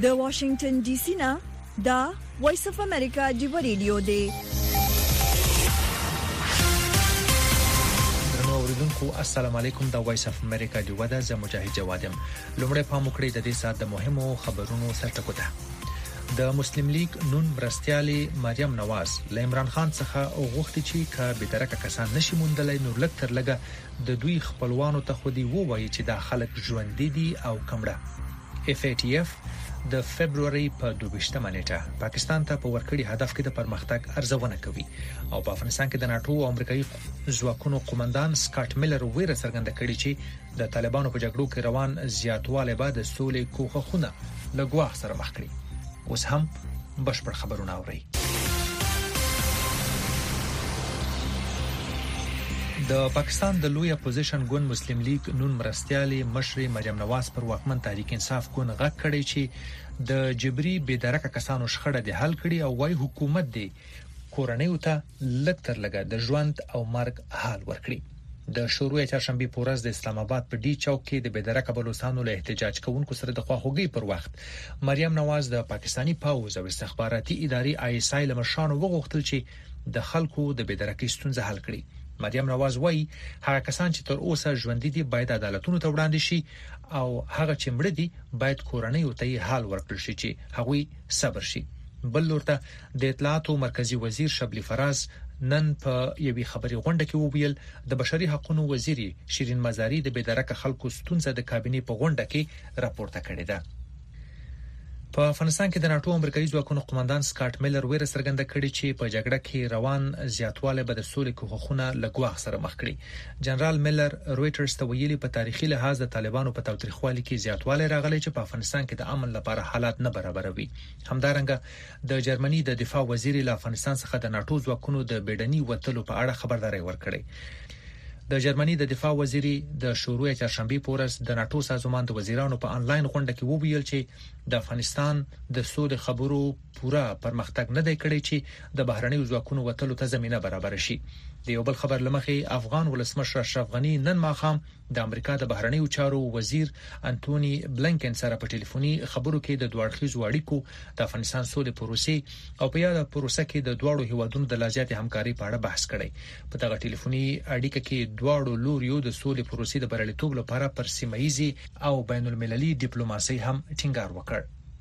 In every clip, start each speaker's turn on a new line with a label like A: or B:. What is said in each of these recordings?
A: د واشنگټن ډي سي نه دا وایس اف امریکا دی ریډیو دی.
B: اوریدونکو السلام علیکم، دا وایس اف امریکا دی ودا ز مجاهد جوادم. لومړی په مخکړی د دې سات د مهمو خبرونو سرټکو ده. د مسلم لیگ نون مرستيالي مریم نواز ل عمران خان څخه غوښتي چې کا به درکه کسان نشي موندلای نور لک تر لګه د دوی خپلوانو ته خودي ووایي چې دا خلک ژوند دي او کمړه. FATF د فبرवरी په 22مه نیټه پاکستان ته په ورکړی هدف کې د پرمختګ ارزونه کوي او په افغانستان کې د ناتو او امریکایي ځواکونو قومندان سکاټ میلر ویره څرګنده کړې چې د طالبانو په جګړو کې روان زیاتواله بعد سولې کوخونه لګواخ سره مخ کړي. اوس هم بشپړ خبرونه اوري. د پاکستان د لوی اپوزیشن ګوند مسلم لیگ نون مرستيالي مشر مریم نواز پر واکمن تحریک انصاف ګوند غږ کړی چې د جبري بېدرکه کسانو شخړه د حل کړي او وايي حکومت دی کورنۍ ته لکتر لګا د ژوند او مرګ حال ورکړي. د شروع چهارشنبه په ورځ د اسلام آباد په ډي چوک کې د بېدرکه بلوچستانو له احتجاج کوونکو سره د خواخوږي پر وخت مریم نواز د پاکستانی پاوز او استخباراتي ادارې ISI لمشانو وغوښتل چې د خلکو د بېدرکې ستونزه حل کړي. مریم نواز وایي هغه کسان چې تر اوسه ژوند دي باید عدالتونو ته وړاندې شي او هغه چې مړ دي باید کورنۍ ته حال ورکړي شي چې هغوی صبر شي. بل لورته د اطلاعاتو مرکزی وزیر شبلی فراز نن په یوې خبري غونډه کې وویل د بشري حقوقو وزیر شیرین مزاری د بېدرکه خلکو ستونزه د کابینې په غونډه کې راپورته کړې ده. په افغانستان کې د ناتو امریکایي ځواکونو قومندان سکاټ میلر ویره څرګنده کړې چې په جګړه کې روان زیاتواله به د سولې کوخونه لګواخ سره مخ کړي. جنرال میلر رويټرز ته ویلي په تاریخي لحاظ د طالبانو په تاوتریخوالي کې زیاتواله راغلی چې په افغانستان کې د امن لپاره حالات نه برابروي. همدارنګه د جرمني د دفاع وزیر له افغانستان څخه د ناتو ځواکونو د بیډني وټلو په اړه خبرداري ورکړي. د جرمني د دفاع وزیر د شروع چهارشنبه په ورځ د ناتو سازمان د وزیرانو په انلاین غونډه کې وویل چې د افغانستان د سولې خبرو پوره پرمختګ نه دی کړی چې د بهرنۍ ځواکونو وټلو ته زمينه برابر شي. د یو بل خبر لمخې افغان ولسمشر اشرف غنی نن ماښام د امریکا د بهرنۍ چارو وزیر انټونی بلنکن سره په ټلیفوني خبرو کې د دوه اړخیزو اړیکو د افغانستان سولې پروسې او په یاد پروسه کې د دوړو هیوادونو د لازمي همکاري په اړه بحث کړي. په دغه ټلیفوني اړیکه کې دوړو لوریو د سولې پروسې د بریالیتوب لپاره پر سیمایي او بین المللي ډیپلوماسي هم ټینګار وکړ.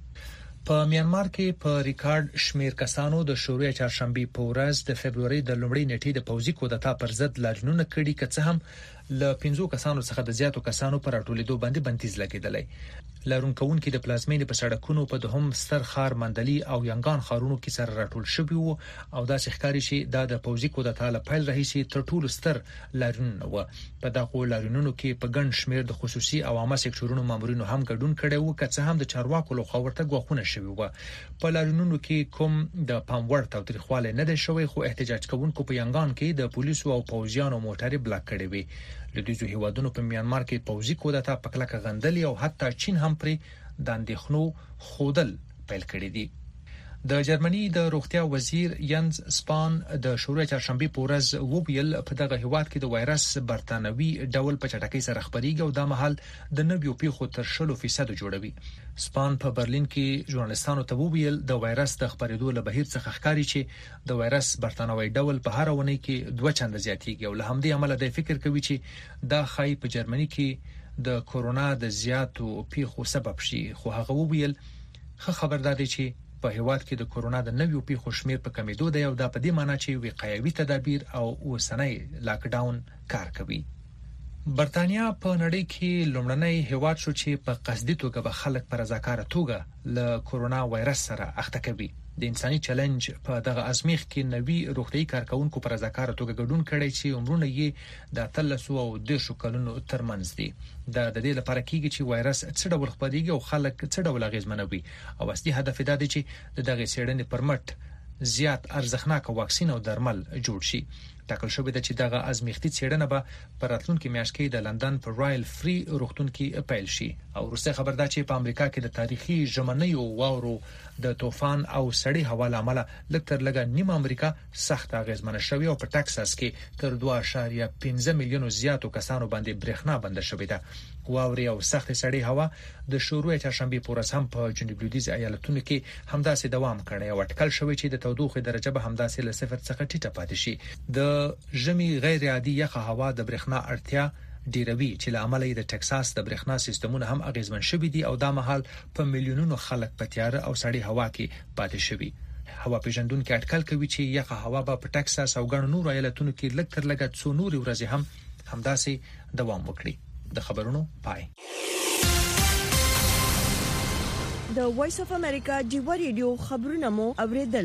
B: په میانمار کې په ریکارډ شمیر کسانو د شروع چهارشنبه په ورځ د فبرवरी د لومړۍ نیټې د پوځي کودتا پر ضد لاریونونه کړي که څه هم ل 15 کسانو څخه د زیاتو کسانو پر راټولېدو باندې بندیز لګیدلی. لارونکوونکي د پلازمینې په سړکونو په دوهم ستر خار مندلي او ینګان خارونو کې سره راټول شوي وو او دا ښکاري چې دا د پوځي کودتا له پیل راهیسې تر ټولو ستر لارونونه و. په دغه لارونونو کې په ګڼ شمیر د خصوصي او عامه سکتورونو مامورینو هم ګډون کړي وو که څه هم د چارواکو لخوا ورته غوښتنه شوې و. په لارونونو کې کوم د پاموړ تاوتریخواله نه دی شوی خو احتجاج کوونکو په ینګان کې د پولیسو او پوځیانو موټرې بلاک کړې وي. لدیزو هیوادونو په میانمار کې پوځي کودتا په کلکه غندلې او حتی چین هم پرې د اندېښنو خودل پیل کړی دی. د جرمني د روغتیا وزیر ینز سپان د شروع چهارشنبه په ورځ وویل په دغه هیواد کې د وایرس برتانوي ډول په چټکۍ سره خپرېږي او د مهال د نویو پیښو تر 60% جوړوي. سپان په برلین کې ژورنالستانو ته وویل د وایرس د خپرېدو له بهیر څخه ښکاري چې د وایرس برتانوي ډول په هر ونې کې 2 چنده زیاتېږي او له همدې عمله د فکر کوي چې دا خای په جرمني کې د کورونا د زیاتو پیښو سبب شي. خو هغه وویل ښه خبر ده چې په هیواد کې د کورونا د نویو پیښو شمیر په کمیدو دی او دا په دې معنی چې وقایوي تدابیر او اوسنۍ لاک ډاون کار کوي. برتانیا په نړۍ کې لومړنی هیواد شو چې په قصدي توګه به خلک په رضاکاره توګه له کورونا وایرس سره اخته کوي. د انساني چیلنج په دغه ازمیخ کې نوي روغتيایي کارکونکو پر رضاکاره توګه ګډون کړي چې عمرونه یې د 13 او 10 کلونو ترمنځ دي. د دې لپاره کېږي چې وایرس څه ډول خپرېږي او خلک څه ډول اغیزمنوي او اصلي هدف دا دی چې دغه څېړنې پر مټ زیات ارزښتناک واکسین او درمل جوړ شي. ټاکل شوې ده چې دغه ازمیختي څېړنه به په راتلونکي میاشت کې د لندن په رایل فری روغتون کې پیل شي. او وروسته خبر ده چې په امریکا کې د تاریخي ژمنیو واورو د طوفان او سړې هوا لامل لکتر لګا نیمه امریکا سخت اغیزمنه شوې او په ټکساس کې تر 2.15 میلیونو زیاتو کسانو باندې برېښنا بند شوې ده. واوري او سخت سړې هوا د شروع چهارشنبه پورې هم په جنوب لویدیځ ایالتونو کې همداسې دوام کړي او اټکل شوی چې د تودوخې درجه به همداسې له 0 څخه ټیټه پاتې شي. د ژمي غیر عادي یخه هوا د برېښنا اړتیا ډیروي چې له امله د ټکساس د برېښنا سیستمونه هم اغیزمن شوي دي او دا مهال په میلیونونو خلک په تیاره او سړې هوا کې پاتې شوي. هوا پیژندونکو اټکل کوي چې یخه هوا به په ټکساس او ګڼ نور ایالتونو کې لکتر لګا څو نور ورځې هم همداسې دوام وکړي. د خبرونو پای.
A: د وایس اف امریکا ډیوا ریډیو خبرونه مو اوریدل.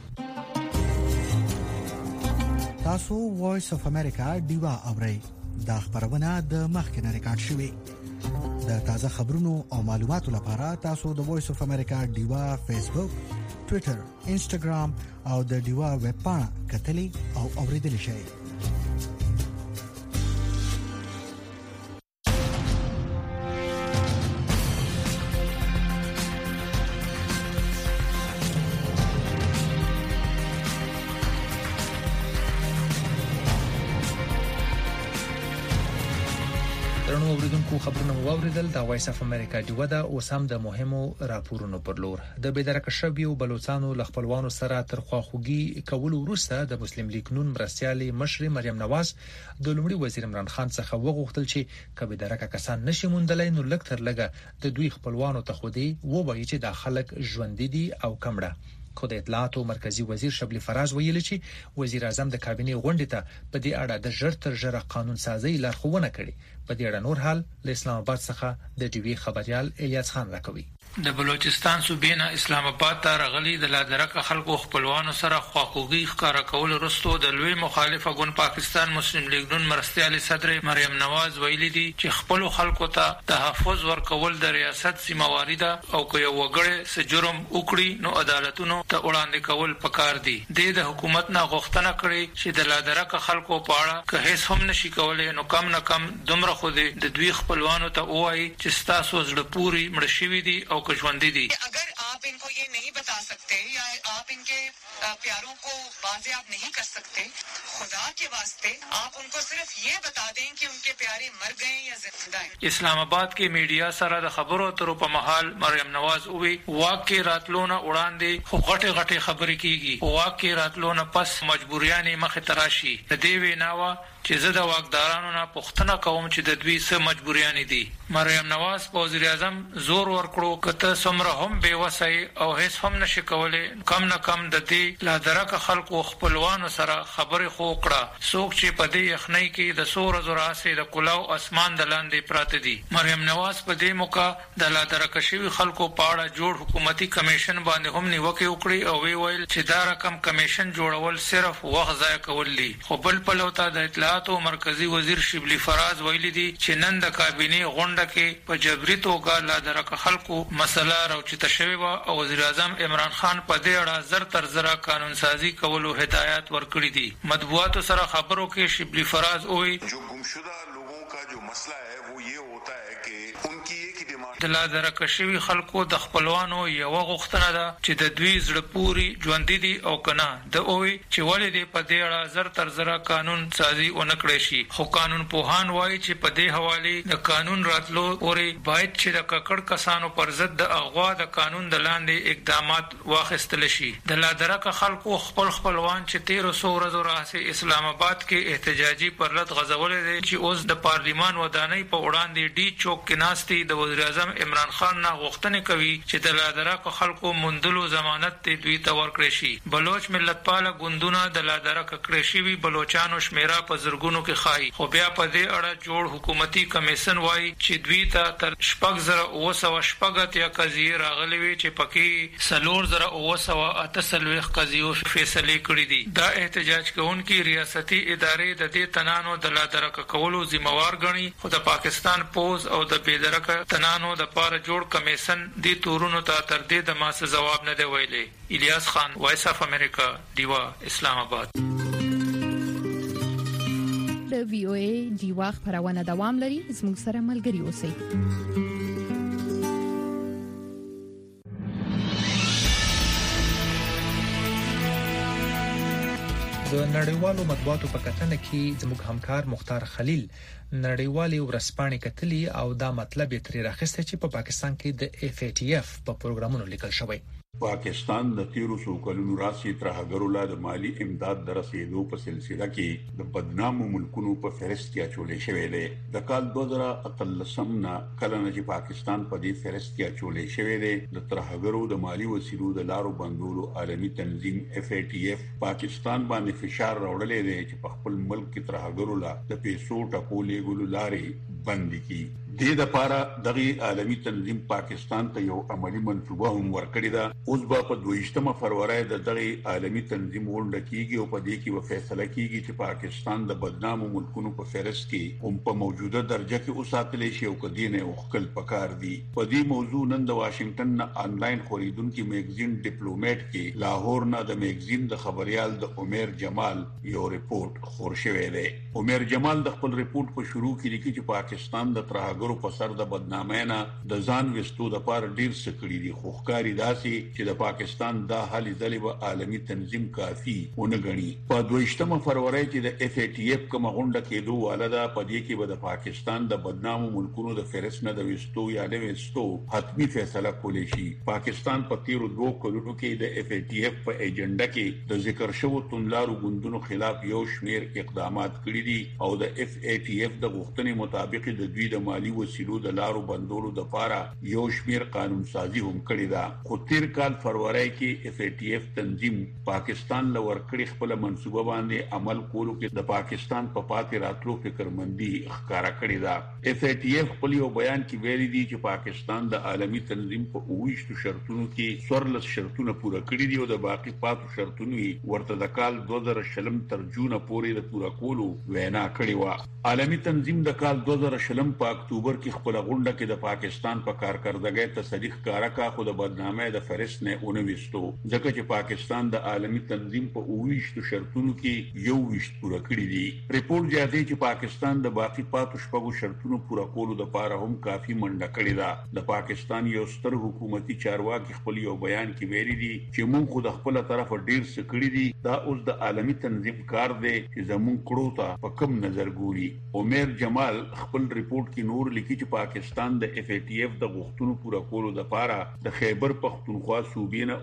C: تاسو وایس اف امریکا ډیوا اورئ. دا خبرونه د مخکنه ریکارډ شوې. د تازه خبرونو او معلوماتو لپاره تاسو د وایس اف امریکا ډیوا فیسبوک، ټوئیټر، انسټاګرام او د ډیوا ویب پاڼه کتلې او اوریدل شئ.
B: اوریدونکو خبرونه واوریدل. د وایس اف امریکا ډیوا د اوسم د مهمو راپورونو پر لور د بېدرکه شویو بلوچستانو لخپلوانو سره تر خواخوږي کولو وروسته د مسلم لیگ نون مرستيالي مشر مریم نواز د لومړي وزیر عمران خان څخه وغوښتل چې کبه درکه کسان نشي موندلای نو لکتر لګه د دوی خپلوانو ته خودي ووایي چې د خلک ژوند دي او کمړه. خو د اطلاعات او مرکزی وزیر شبلی فراز ویل چې وزیر اعظم د کابینې غونډې ته په دې اړه د ژر تر ژره قانون سازي لارښوونه کړې. په دې اړه نور حال له اسلام آباد څخه د ټي وي خبريال الیاس خان راکوي.
D: د بلوچستان صوبې نه اسلام آباد ته راغلي د لادرکه خلکو خپلوانو سره خواخوږي ښکارا کول وروسته د لوی مخالفه ګوند پاکستان مسلم لیگ نون مرستيالي صدر مریم نواز ویلي دي چې خپل خلکو ته تحفظ ورکول د ریاست ذمہواری ده او که یو وګړی سجرم وکړي نو عدالتونو ته وړاندې کول پکار دي. د حکومت نه غوښتنه کړې چې د لادرکه خلکو په اړه که هیڅ هم نشي کولای نو کم نه کم دومره خو د دوی خپلوانو ته وایي چې تاسو زړه پوری مړ شوي دي او کژوندې دي.
E: अगर आप इनको ये नहीं बता सकते या आप इनके प्यारों को बाज़ेब नहीं कर सकते, खुदा के वास्ते आप उनको सिर्फ ये बता दें कि उनके प्यारे मर गए या जिंदा हैं.
D: اسلام آباد کې میډیا سره د خبرو اترو په محل مریم نواز وی واقع راتلونه وړاندې خو غټه خبرې کیږي. واقع راتلونه پس مجبوریانه مخه تراشي. د دې ویناوه چې زه د واکدارانو نه پوښتنه کوم چې د دوی څه مجبوریان دي. مریم نواز په وزیر اعظم زور ورکړو کته سمره هم بے وسای او هیڅ هم نشي کولای کم نه کم د دې لادرکه خلکو خپلوانو سره خبرې خو کړه. څوک چې په دې یخنۍ کې د سور زراسه د کلاو اسمان د لاندې پراته دي. مریم نواز په دې موقع د لادرکه شوی خلکو په اړه جوړ حکومتي کمیشن باندې هم نیوکه وکړي او ویل چې دا رقم کمیشن جوړول صرف وخت ضایع کول دي. خو بل پلوته د اطلاعات او مرکزی وزیر شبلی فراز ویلي دي چې نن د کابینې غونډه کې په جبري توګه لادرکه خلکو مسله راوچته شوې و او وزیر اعظم عمران خان په دې اړه زر تر زر قانون سازی کولو هدایت ورکړي دي. مطبوعاتو سره خبرو کې شبلی فراز وی
F: جو گمشدہ لوگوں کا جو مسئلہ ہے وہ یہ ہوتا ہے کہ ان کی ایک ہی ڈیمانڈ
D: د لادرکه شوی خلکو د خپلوانو یو غوښتنه ده چې د دوی زړه پوری ژوند دي او کنه د اوې چې ولې دې په دې اړه زر تر زر قانون سازی ونکړي شي. خو قانون پوهان وایي چې په دې حواله د قانون راتلو اوري باید چې د ککړ کسانو پر ضد د اغوا د قانون د لاندې اقدامات واخیستل شي. د لادرکه خلکو خپلوان چې 1300 ورځې راځي اسلام آباد کې احتجاجي پرلط غزولې دي چې اوس د پارلیمان ودانۍ په وړاندې ډي چوک کې ناستي د وزیر اعظم عمران خان نه غوښتنه کوي چې د لادرکه خلکو مندلو ضمانت دوی ته ورکړي شي. بلوچ ملتپاله ګوندونه د لادرکه کړي شوی بلوچانو شمیره په زرګونو کې خای. خو بیا په دې اړه جوړ حکومتي کمیشن وایي چې دوی ته تر 4900 یا قضیې راغلي وي چې پکې 4998 قضیو فیصله کړې دي. دا احتجاج کوونکي ریاستي ادارې د دې تنانو د لادرکه کولو ذمہوار ګڼي. خو د پاکستان پوز او د بېدرکه تنانو د پاره جوړ کمیشن دې تورونو ته تر دې د ماسه جواب نه دی ویلي. الیاس خان، وایس اف امریکا، دیوا، اسلام آباد.
G: د وی او ای ډیوا خبرونه دوام لري. زموږ سره ملګري اوسئ.
B: د نړیوالو مطبوعاتو په کتنه کې زموږ همکار مختار خلیل نړیوالي ورځپاڼې کتلي او دا مطلب یې ترې راخسته چې په پاکستان کې د FATF په پروګرامونو لیکل شوی.
H: پاکستان د 1300 کلونو راځي ترهګرو لا د مالی امداد در رسیدو په سلسله کې د بدنامو ملکونو په فهرست کې اچولې شوې ده. د کال 2013 نه کله چې پاکستان په دې فهرست کې اچولې شوې ده، د ترهګرو د مالی وسیلو د لارو بندولو عالمي تنظیم FATF پاکستان باندې فشار راوړلې ده چې په خپل ملک کې ترهګرو لا د پیسو ټکولې ګلو لارې بند کړي. د دې لپاره دغه عالمي تنظیم پاکستان ته یو عملی منصوبه هم ورکړې ده. اوس په 28 فروری د دغه عالمي تنظیم غونډه کیږي او په دې کې و فیصله کیږي چې پاکستان د بدنامو ملکونو په فهرست کې هم په موجوده درجه کې اوساتل شي او کدی نه وکړل پکار دي. په دې موضوع نن د واشنگټن نه آنلاین خبريدونکو میگزین ډیپلوماټ کې لاهور نه د میگزین د خبريال د عمر جمال یو ریپورت خور شوی دی. عمر جمال د خپل ریپورت په شروع کې لیکي چې پاکستان د ترهګرو په سر د بدنامۍ د ځان وستو د پاره ډیر سکړي دي. خو ښکاری داسي چې د پاکستان دا حالي ځلې به عالمي تنظیم کافي ونه غني. په 28 فروری کې د FATF کوم غونډه کېدو والده په دې کې به د پاکستان د بدنامو ملکونو د فهرست نه د وستو یا د وستو حتمی فیصله کولې شي. پاکستان په 13 کلونو کې د FATF په ایجنډا کې د ذکر شوو تونلارو ګوندونو خلاف یو شمیر اقدامات کړی دي او د FATF د غوښتنې مطابق د دوی د مالی وسیلو د لارو بندولو د لپاره یو شمیر قانون سازي هم کړی ده. خو تیر کال فروری کې FATF تنظیم پاکستان لور کړی خپل منصوبه باندې عمل کولو کې د پاکستان په پاتې راتلو فکرمندي ښکارا کړی ده. FATF خپل یو بیان کې ویلي دي چې پاکستان د عالمي تنظیم په 28 شرطونو کې 14 شرطونه پوره کړی دي او د باقي پاتو شرطونو ورته د کال 2020 تر جون پورې د پوره کولو وینا کړې و. عالمي تنظیم د کال 2020 په اکتوبر کې خپل غونډه کې د پاکستان په کارکردګۍ تصدیق کارا کا خو د بدنامۍ د فهرست نه اونويستو ځکه چې پاکستان د عالمي تنظیم په 28 شرطونو کې یو وشت پوره کړی دي. ریپورت جاتی چې پاکستان د باقي پاتو شپږو شرطونو پوره کولو لپاره هم کافي منډه کړې ده. د پاکستان یو ستر حکومتي چارواکي خپل یو بیان کې ویلي دي چې موږ خو د خپل طرف ډیر څه کړی دي، دا اوس د عالمي تنظیم کار دی چې زموږ کړو ته په کم نظر ګوري. عمر جمال خپل ریپورت کې نور لیکي چې پاکستان د FATF د غوښتنو پوره کولو لپاره د خیبر پختونخوا صوبې نه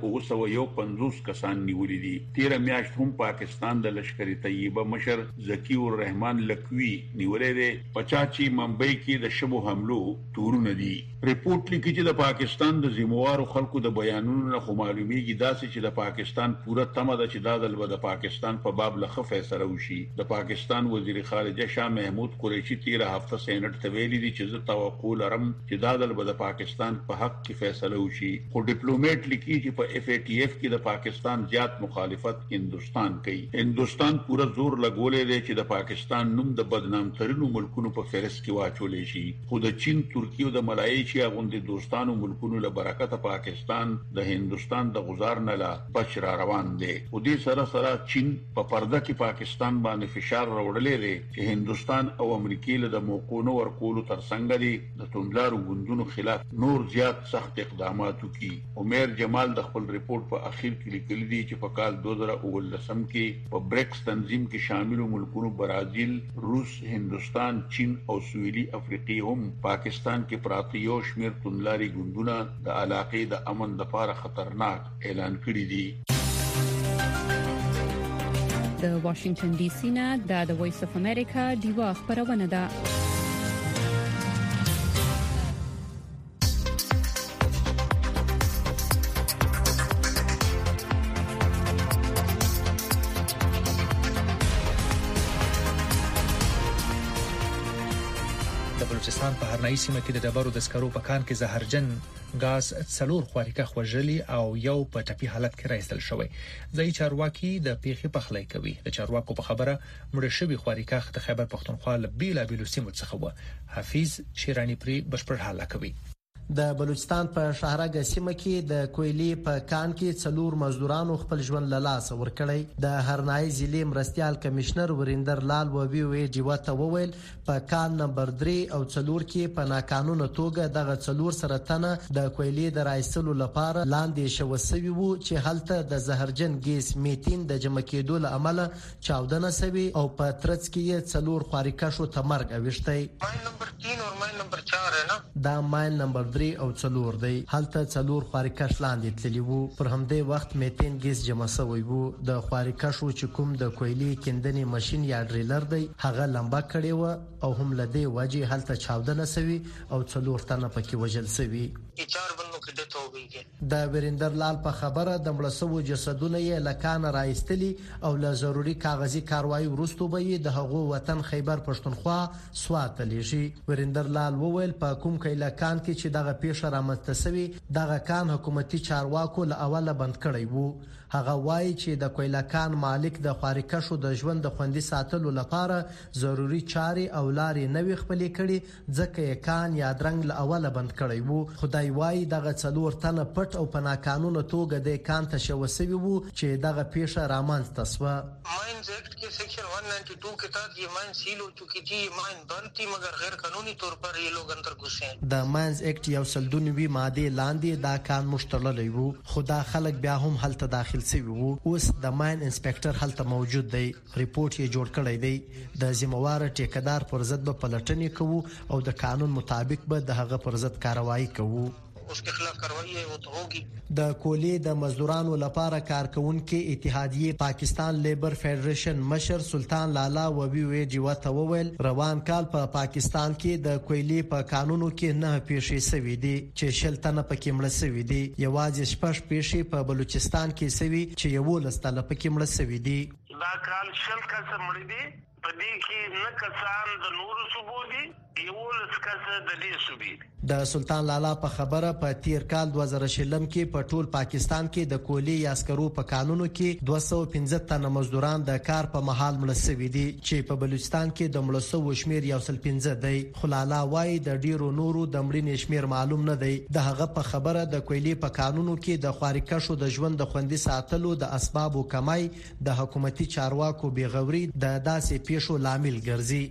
H: 251 کسان نیولې دي. 13 میاشت هم پاکستان د لشکر طیبه مشر ذکی الرحمن لکوی نیولې ده. پچاچی ممبئی کې د شبو حملو تورونه دي. ریپورت لیکي چې د پاکستان د ذمہوارو خلکو د بیانونو نه خو معلومیږي داسې چې د پاکستان پوره تمه ده چې دا د پاکستان په باب لخوا فیصله وشي. د پاکستان وزیر خارجه شاه محمود قریشی 13 هفته سېنات ته ویلي دي چې زه توقع لرم چې دا د پاکستان په حق کې فیصله وشي. خو ډیپلوماټ لیکي چې په FATF کې د پاکستان زیات مخالفت هندستان کوي. هندستان پوره زور لګولې دی چې د پاکستان نوم د بدنام ترینو ملکونو په فهرست کې واچولې شي. خو د چین، ترکیه او د ملایشیا غوندې دوستانو ملکونو له برکته پاکستان د هندستان د غزار نه لا بچ را روان دی. خو دې سره سره چین په پرده کې پاکستان باندې فشار راوړلې دی چې هندستان او امریکا له د موقعونو ورکولو ترڅنګ دي د توندلارو ګوندونو خلاف نور زیات سخت اقدامات وکړي. عمر جمال د خپل ریپورت په اخر کې لیکلي دي چې په کال 2019 کې په بریکس تنظیم کې شامل ملکونو برازیل، روس، هندستان، چین او سویلي افریقا هم پاکستان کې پراته یو شمیر توندلاري ګوندونه د علاقې د امن لپاره خطرناک اعلان کړي دي.
G: د واشنگټن ډي سي نه د وایس اف امریکا ډیوا خبرونه ده.
B: بلوچستان په هرنایي سیمه کې د ډبرو د سکرو په کان کې زهرجن غاز څلور خوارکه خوژلي او یو په ټپي حالت کې راځل شوی. ځای چارواکي د پیښې پخلی کوي. د چارواکو په خبره مړ شوی خوارکه د خیبر پختونخوا له بیلابیلو سیمو څخه و. حفیظ شیرانی پری بشپړ حاله کوي.
I: د بلوچستان په شهرګ سیمه کې د کویلی په کان کې 4 مزدورانو خپل ژوند له لاسه ورکړی. د هرنای ضلع مرستيال کمشنر وریندر لال و بي وی جوته وویل په کان نمبر 3 او 4 کې په ناقانونه توګه دغه 4 سرطانه د کویلی د رایستلو لپاره لاندې شوسوي وو چې هلته د زهرجن ګیس میتین د جمع کېدو له امله چاودنه سوي او په ترڅ کې 4 خارکشو تمرګ اوښتي.
J: ماین نمبر 3 او ماین نمبر 4 ہے نا.
I: دا ماین نمبر 3 او 4 دی. هلته 4 خارکش لاندې تللی وو. پر همدې وخت میتین ګیس جمع شوی وو. د خارکشو چې کوم د کویلی کیندنې ماشين یا ډریلر دی هغه لمبا کړی و او هم لدی وجه هلته چاودنه سوي او 4 تنه پکې وژل سوي.
J: 4 بندو کې ډیت هو گئی.
I: د وریندر لال په خبره د مړسو جسدونه یې لکان راایستلی او له ضروري کاغذي کاروایی وروسته به د هغو وطن خیبر پښتونخوا سوات لېږي. وریندر لال وویل په کوم کې لکان کې چې دغه پیښه رامنځته شوې دغه کان حکومتي چارواکو له اوله بند کړی وو. هغه وایي چې د کویلکان مالک د خارکشو د ژوند د خوندي ساتلو لپاره ضروري چاري او لارې نوې خپلې کړي ځکه یې کان یا درنګ له اوله بند کړی وو. خدای وایي دغه 4 تنه پټ او په ناقانونه توګه د کان ته شوسوي وو چې دغه پیښه رامنځته شوه.
J: माइंस एक्ट के सेक्शन 192 के तहत ये माइन सील हो चुकी थी. ये माइन बंद थी मगर गैर कानूनी तौर पर ये लोग अंदर घुसे हैं.
I: د ماینز اکټ یو سلدونوي ماده لاندې دا کان مشتللی وو. خدا خلک بیا هم هلته داخل سوي وو. اوس د ماین انسپکټر هلته موجود دی. ریپورت یې جوړ کړی دی. د ذمہوار ټیکدار پر ضد به پلټنې کوو او د قانون مطابق به د هغه پر ضد کاروایی کوو.
J: उसके खिलाफ कार्रवाई है वो तो होगी.
I: د کولی د مزدورانو لپاره کارکونکو اتحادیه پاکستان لیبر فدریشن مشر سلطان لالا و بي وی جوته وویل روان کال په پاکستان کې د کویلی په قانونو کې نه پیښې سوي دي چې شلتنه پکې مړ سوي دي. یوازې شپږ پیښې په بلوچستان کې سوي چې یو لستله پکې مړ سوي دي.
J: دا کال شل کس مړ دي په دې کې نه کسان د نورو صوبو دي یو لسکس د دې صوبې.
I: د سلطان لالا په خبره په تیر کال 2000 کې په ټول پاکستان کې د کولی عسکرو په قانونو کې 215 تنه مزدوران د کار په محل مړ شوي دي چې په بلوچستان کې د مړسو شمیر 115 دی. خلالا وای د ډیرو نورو د مړینې شمیر معلوم نه دی. د هغه په خبره د کولی په قانونو کې د خارکشو د ژوند د خوندي ساتلو د اسبابو کمای د حکومتي چارواکو بیغوري د داسې پیښو لامل ګرځي.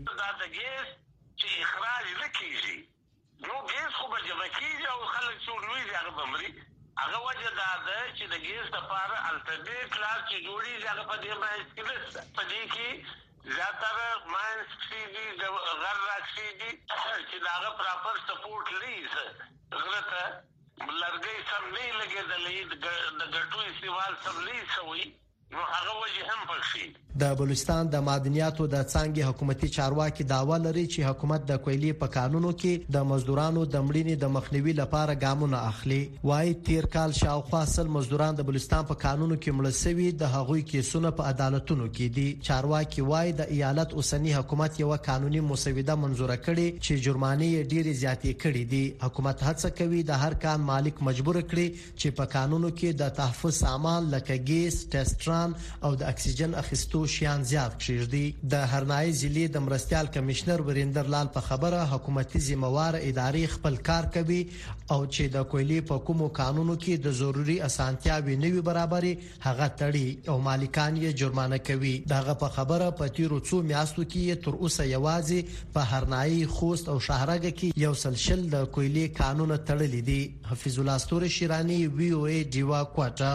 J: هغه وجه دا ده چې د ګیس لپاره الټرنیټ لار چې جوړي هغه په دې باندې کې په دې کې زیاتره ماینس سي دي غیر راکسي دي چې دا پراپر سپورټ لیز غلطه لرګي سم نه لګیدلې د ګټو استعمال سم لیز شوی نو هغه وجه هم پکې.
I: د بلوچستان د معدنیاتو د څنګه حکومتي چارواکي داوا لري چې حکومت د کویلی په قانونو کې د مزدورانو د مړینې د مخنیوي لپاره ګامونه اخلي. وايي تیر کال شاوخوا 100 مزدوران د بلوچستان په قانونو کې مړ شوي د هغوی کیسونه په عدالتونو کې دي. چارواکي وايي د ایالت اوسنی حکومت یو قانوني مسوده منزوره کړي چې جرمانې ډېری زیاتې کړي دي. حکومت هڅه کوي د هر کان مالک مجبور کړي چې په قانونو کې د تحفظ سامان لکه ګیس ټیسټران او د اکسیجن اخیستو شیان زیات کړي. د هرنای ضلع د مرستيال کمشنر وریندر لال په خبره حکومتي ذمہوار ادارې خپل کار کوي او چې د کویلی په کومو قانونو کې د ضروري اسانتیاوي نوي برابرې هغه تړي او مالکان یې جرمانه کوي. دغه په خبره په تیرو څو میاشتو کې تر اوسه یوازې په هرنای خوست او شهرګ کې یو سلسله د کویلی قانون تړلې دي. حفیظ الله استوري شیرانی وی او ای دیوا کوټه.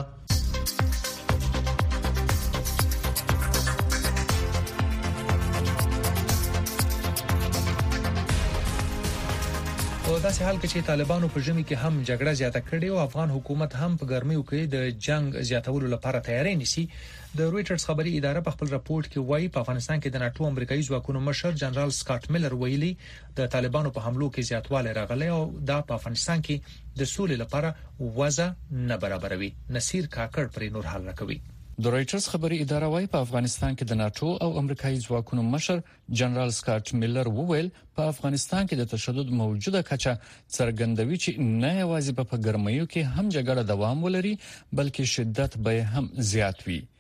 B: او داسې حال کې چې طالبانو په ژمي کې هم جګړه زیاته کړې او افغان حکومت هم په ګرمیو کې د جنگ زیاتولو لپاره تیاری نیسي. د رويټرز خبري اداره په خپل راپورټ کې وایي په افغانستان کې د ناتو امریکایي ځواکونو مشر جنرال سکاټ میلر ویلي د طالبانو په حملو کې زیاتوالی راغلی او دا په افغانستان کې د سولې لپاره وضع نه برابروي. نصیر کاکړ پر نور حال راکوي.
K: د رويټرز خبري اداره وايي په افغانستان کې د ناتو او امریکایي ځواکونو مشر جنرال سکاټ میلر وویل په افغانستان کې د تشدد موجوده کچه څرګندوي چې نه یوازې په ګرمیو کې هم جګړه دوام ولري بلکې شدت به هم زیات وي.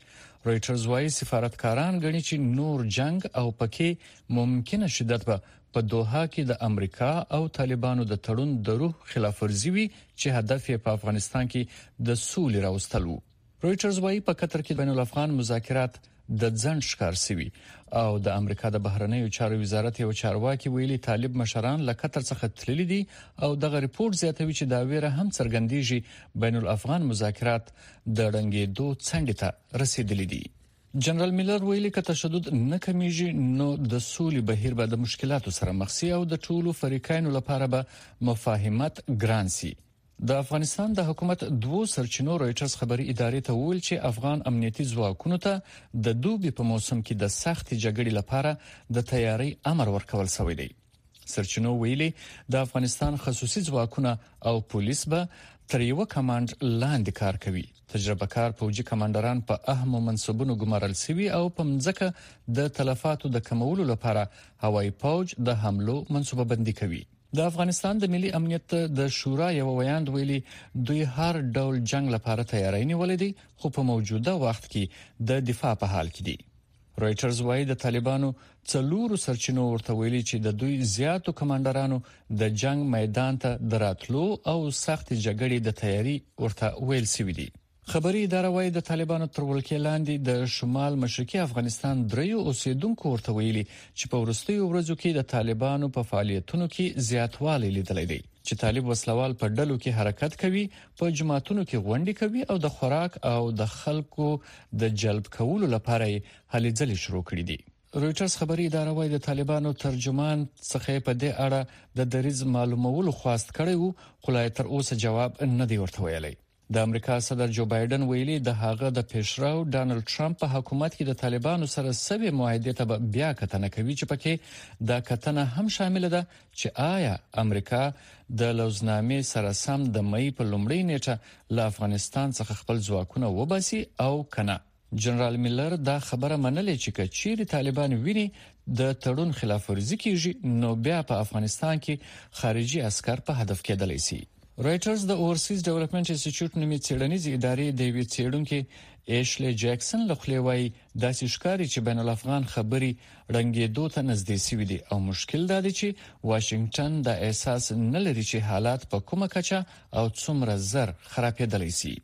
K: رويټرز وايي سفارتکاران غني چې نور جنگ او پکې ممکنه شدت په دوحه کې د امریکا او طالبانو د تړون د روح خلاف ورزي وي چې هدف یې په افغانستان کې د سولې راوستل وو. رويټرز وايي په قطر کې بین الافغان مذاکرات د ځنډ ښکار شوي او د امریکا د بهرنیو چارو وزارت یو چارواکي ویلي طالب مشران له قطر څخه تللي دي او دغه ریپورت زیاتوي چې دا ویره هم څرګندېږي بین الافغان مذاکرات د رنګېدو څنډې ته رسیدلي دي. جنرال میلر ویلي که تشدد نه کمیږي نو د سولې بهیر به د مشکلاتو سره مخ شي او د ټولو فریقینو لپاره به مفاهمت ګران شي. د افغانستان د حکومت دوه سرچینو رويټرز خبري ادارې ته ویل چې افغان امنیتي ځواکونو ته د دوبي په موسم کې د سخت جګړې لپاره د تیاری امر ورکول شوی دی. سرچینو ویلي د افغانستان خصوصي ځواکونه او پولیس به تر یو کمانډ لاندې کار کوي. تجربه کار فوجي کمانډران په اهمو منصبونو ګمارل شوي او په مځکه د تلفاتو د کمولو لپاره هوایي فوج د حملو منصوبه بندي کوي. د افغانستان د ملي امنیت د شورا یو ویاند ویلي دوی هر ډول جنگ لپاره تیاری نیولې دي خو په موجوده وخت کې د دفاع په حال کې دي. رويټرز وايي د طالبانو څلورو سرچینو ورته ویلي چې د دوی زیاتو کمانډرانو د جنگ میدان ته دراتلو او سخت جګړې د تیاری ورته ویل شوی دي. خبري اداره وايي د طالبانو تر ولکې لاندې د شمال مشرقي افغانستان دریو اوسیدونکو ورته ویلي چې په وروستیو ورځو کې د طالبانو په فعالیتونو کې زیاتوالی لیدل دي چې طالب وسلوال په ډلو کې حرکت کوي، په جماعتونو کې غونډې کوي او د خوراک او د خلکو د جلب کولو لپاره هلې ځلې شروع کړې دي. رويټرز خبري اداره وايي د طالبانو ترجمان څخه په دې اړه د دریز معلومولو خواست کړی وو خو لا تر اوسه جواب نه دی ورته ویلي. د امریکا صدر جو بایدن ویلي د هغه د پیشرو ډانلډ ټرمپ په حکومت کې د طالبانو سره سوي معاهده ته بیا کتنه کوي چې پکې دا کتنه هم شامل ده چې آیا امریکا د لوزنامې سره سم د مې په لومړۍ نیټه له افغانستان څخه خپل ځواکونه وباسي او کنه. جنرال میلر دا خبره منلې چې کچېری طالبان ویني د تړون خلاف ورزي کیږي نو بیا په افغانستان کې خارجي عسكر په هدف کېدلی شي. رويټرز د اورسیز ډیولپمنٹ انسټیټیوټ نومي څېړنیزې ادارې د وی څېړونکو ایشلی جکسن له خلیوي داسې ښکاري چې بین الافغان خبري رنګېدو ته نږدې شوي دي او مشکل دا دی چې واشنگټن د احساس نه لري چې حالات په کومه کچه او څومره زر خرابېدلی شي.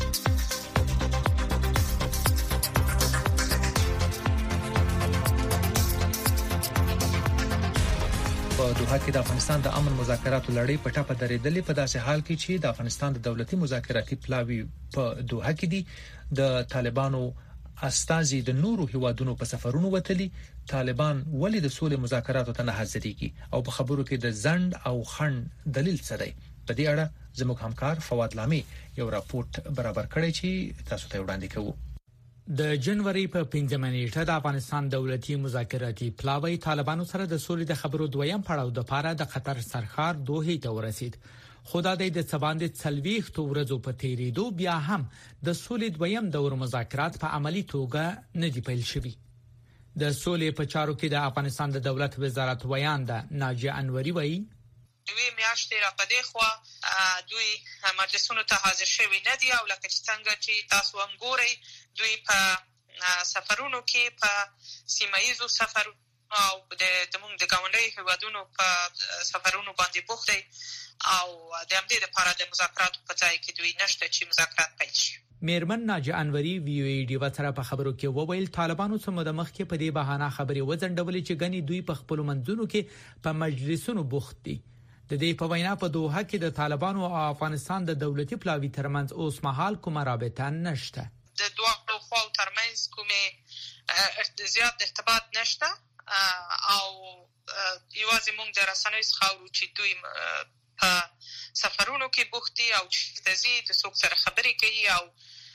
B: په دوحه کې د افغانستان د امن مذاکراتو لړۍ په ټاپه درېدلې په داسې حال کې چې د افغانستان د دولتي مذاکراتي پلاوی په دوحه کې دي د طالبانو استازي د نورو هیوادونو په سفرونو وتلي. طالبان ولې د سولې مذاکراتو ته نه حاضرېږي او په خبرو کې د ځنډ او خنډ دلیل څه دی؟ په دې اړه زموږ همکار فواد لامي یو راپورټ برابر کړی چې تاسو ته وړاندې کوو.
L: د جنوري په 15 نیټه د افغانستان دولتي مذاکراتي پلاوی طالبانو سره د سولې د خبرو دویم پړاو د پاره د قطر سرخار دوحه ته ورسید. خدا د څباندې څلويخ ورځو په تیریدو بیا هم د سولې دویم دور مذاکرات په عملی توګه نه دی پیل شوی. د سولې په چارو کې د افغانستان د دولت وزارت ویانده ناجیه انوري وایي
E: دوی میاشتې را پدې خو دوی مجلسونو ته حاضر شوي نه دي او لکه څنګه چې تاسو هم ګورئ دوی په سفرونو کې په سیمایي سفر او د موږ د ګاونډي هیوادونو په سفرونو باندې بوخت دي او د همدې لپاره د مذاکراتو په ځای کې دوی نشته چې مذاکرات پیل شي.
L: میرمن ناجیه انوري وی او ای ډی وتره په خبرو کې وویل طالبانو سم د مخ کې په دې بهانه خبري وځنډولې چې غني دوی په خپل منځونو کې په مجلسونو بوخت دي. د دې په وینا په دوحه کې د طالبانو او افغانستان د دولتي پلاوی ترمنځ اوس مهال کومه رابطه نشته.
E: د دوه خواو ترمنځ کومه زیات ارتباط نشته او یوازې موږ د رسنیو څخه چې دوی په سفرونو کې بوختي او چې تزي د څوک سره خبرې کوي او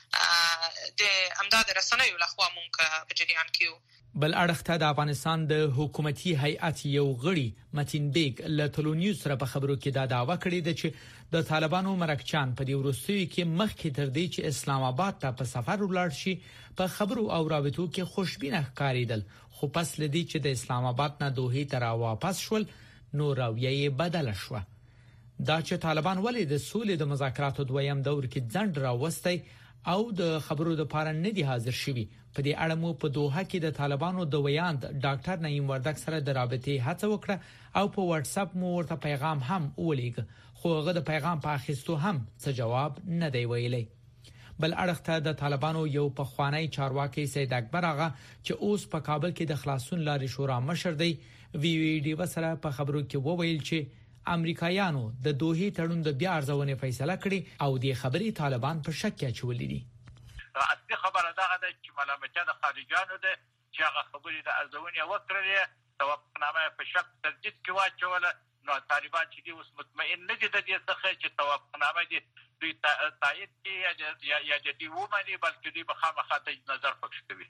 E: د امداد رسنیو لخوا موږ په جریان کې
L: بل اړخته د افغانستان د حکومتي هیئت یو غړي متین بیگ له تلونیو سره په خبرو کې دا دعوا کړې ده چې د طالبانو مرکچان په دې وروستیو کې مخکې تر دې چې اسلام آباد ته په سفر ولاړ شي په خبرو او رابطو کې خوشبینه ښکاریدل خو پس لدی چې د اسلام آباد نه دوحه ته واپس شول نو راویه بدل شو. دا چې طالبان ولې د سولې د مذاکراتو دویم دور کې ځنډ راوستي او د خبرو د پاره نه دی حاضر شوی. په دې اړه مو په دوحه کې د طالبانو د ویاند ډاکټر نعیم وردک سره د رابطې هڅه وکړه او په واتس اپ مو ورته پیغام هم ولېږ، خو هغه د پیغام په اخیستو هم څه جواب نه دی ویلی. بل اړخته د طالبانو یو پخوانی چارواکي سید اکبر آغا چې اوس په کابل کې د خلاصون لارې شورا مشر دی، وی ډي وسره په خبرو کې وویل چې امریکایانو د دوحې تړون د بیا ارزونې فیصله کړې او د خبري طالبان په شک کې اچولې دي.
M: اصلي خبره دا ده چې ملامتیا د خارجانو ده چې هغه خبرې د ارزونې وکړې، توافقنامه په شک تجدید کې واچوله. نو طالبان چې دی اوس مطمئن نه دي د دې څخه چې توافقنامه دي دوی تایید کړي یا د دې ومني، بلکې دوی به خامخا د نظر پکښ کوي.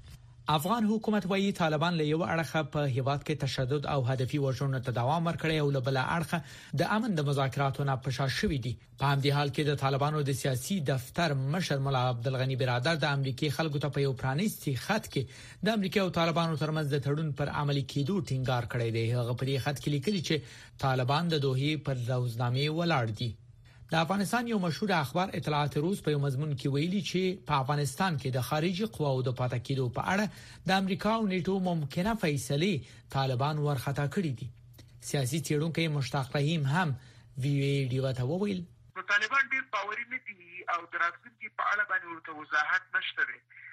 L: افغان حکومت وايي طالبان له یو اړخه په هیواد کې تشدد او هدفي وژنو ته دوام ورکړي او له بل اړخه د امن د مذاکراتو نه پشا شوې دي. په همدې حال کې د طالبانو د سیاسي دفتر مشر مولا عبدالغنی برادر د امریکای خلکو ته په یو پرانیستي خط کې د امریکای او طالبانو ترمنځ د تړون پر عملي کېدو ټینګار کړی دی. هغه په دې خط کې لیکلي چې طالبان د دوحې پر روزنامې ولاړ دي. د افغانستان یو مشهور اخبار اطلاعات روز په یو مضمون کې ویلي چې په افغانستان کې د خارجي قواو د پاتې کېدو په اړه د امریکا او نیټو ممکنه فیصله طالبان ورخطا کړې دي. سیاسي تیړونکو مشتاق رحیم هم ویډیو ته وویل
N: طالبان ډیر باوري نه دي او دراتونکو په اړه باندې ورته وضاحت نشته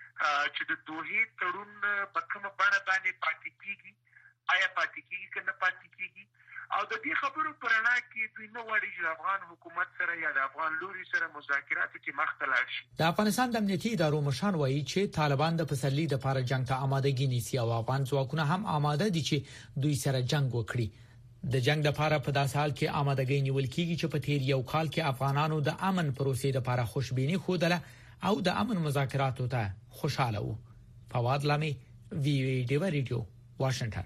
N: چې د دوحې تړون په کومه بڼه باندې پاتې کیږي، آیا پاتې کیږي کنه پاتې کیږي. او د دې خبرو پرانا کې دوی نو وړي چې افغان حکومت سره یا د افغان لوري سره مذاکرات کې مخ ته لاړ شي.
L: د افغانستان د امنیتي ادارو مشر وایي چې طالبان د پسرلي د لپاره جنگ ته آمادګي نیسي او افغان ځواکونه هم آماده دي چې دوی سره جنگ وکړي. د جنگ لپاره په داسې حال کې آمادګي نیول کیږي چې په تیر یو کال کې افغانانو د امن پروسې لپاره خوشبيني خوده او د امن مذاکراتو ته خوشاله وو. فواد لامي وی ډیو ریډیو واشنگټن.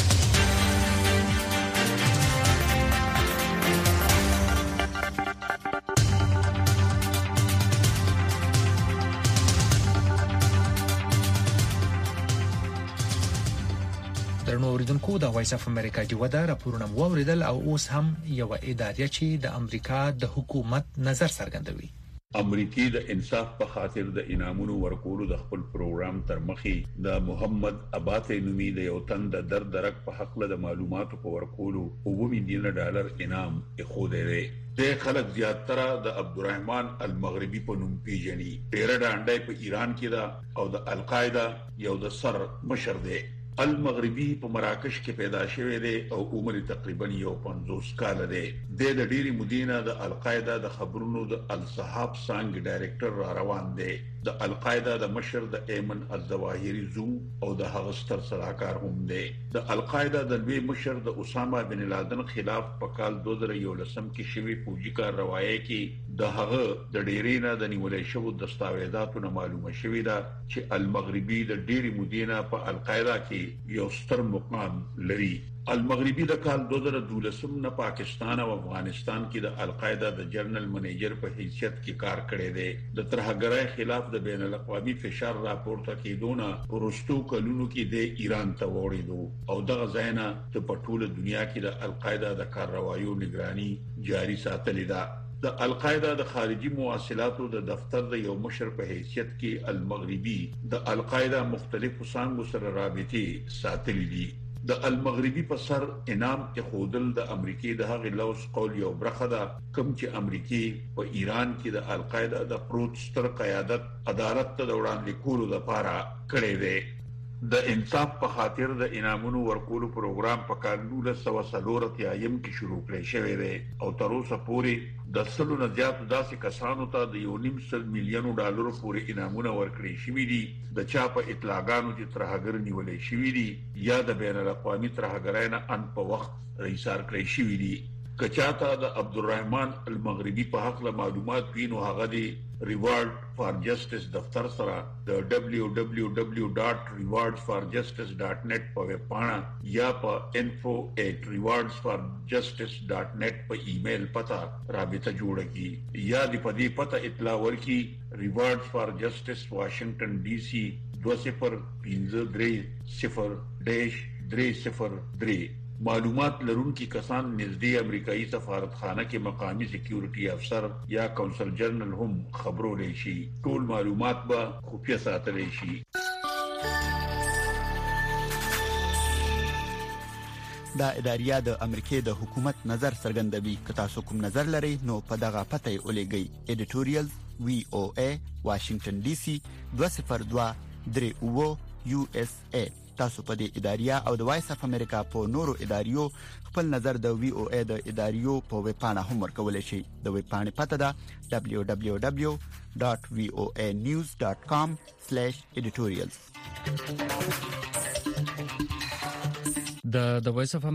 B: درنو اوریدونکو د وایس اف امریکا جوړه راپورونه ووریدل او اوس هم یو ادارې چې د امریکا د حکومت نظر څرګندوي.
H: امریکای د انصاف په خاطر د انعامونو ورکولو د خپل پروګرام تر مخې د محمد اباته نومي د یو تن د درک په حق له معلوماتو په ورکولو $1 مليون انعام اخوده دی. د خلک زیاتره د عبدالرحمن المغربي په نوم پیژني. پیراډانډای په ایران کې دا او د القاعده یو د سر مشر دی. المغربي په مراکش کې پیدا شوی دی او عمر تقریبا 50 کال دی. د ډیری مدینه د القاعده د خبرونو د الصحاب څنګه ډایریکټر را روان دی. د القاعده د مشر د ایمن الظواهری زوم او د هغه ستر سلاکار هم دی. د القاعده د لوی مشر د اسامه بن لادن خلاف په کال 2011 کې شوی فوجي کارروایي کې د هغه د ډیرینا د نیولې شوو دستاویزاتو نه معلومه شوې ده چې المغربي د ډیری مدینه په القاعده کې یو ستر مقام لري. المغربي د کال 2012 نه پاکستان او افغانستان کې د القاعده د جنرال منیجر په حیثیت کې کار کړی دی. د ترهګرۍ خلاف د بین الاقوامي فشار راپورته کېدونه پرستو کلونو کې د ایران ته وړیدو او دغه ځاینا ته په ټوله دنیا کې د القاعده د کاروایو نگراني جاري ساتلې ده. د القاعده د خارجي مواصلاتو د دفتر د یو مشر په حیثیت کې المغربي د القاعده مختلفو څانګو سره رابطې ساتلې دي. د المغربي په سر انعام اخودل د امریکای د هغې لوز قول یو برخه ده کوم چې امریکای په ایران کې د القاعده د پروت ستر قیادت عدالت ته د وړاندې کولو لپاره کړی دی. د انصاف په خاطر د انعامونو ورکولو پروګرام په کال 1940 کې شروع کړی شوی دی او تر اوسه پورې د 100 نه زیات داسې کسانو ته د $1.5 مليون پورې انعامونه ورکړي شوي دي. د چا په اطلاعاتو چې ترهګر نیولې شوي دي یا د بین الاقوامي ترهګرۍ نه ان په وخت رئیسار کړی شوي دي. کچاته د عبدالرحمن المغربي په حق له معلومات وینو هغه دی ریوارډ فار جسټس دفتر سره د www.rewardsforjustice.net په ویب پاڼه یا په info@rewardsforjustice.net په ایمیل پتا رابطه جوړه کی یا د پدې پتا اطلاع ورکي Rewards for Justice Washington DC 205303-303 معلومات لرونکي کسان نږدې امریکایي سفارتخانه کې مقامي سکیورټي افسر یا کونسل جنرال هم خبرولای شي. ټول معلومات به خفیه ساتل شي.
O: دا اداریه د امریکای د حکومت نظر څرګندوي. که تاسو کوم نظر لرئ نو په دغه پته یې ولېږئ. editorial VOA Washington DC 20238 USA. تاسو په دې اداریه او د وایس اف امریکا په نورو اداریو خپل نظر د VOA د اداریو په ویب پاڼه هم ورکولای شئ. د ویب پاڼې پته ده www.voanews.com/editorials.
K: د وایس اف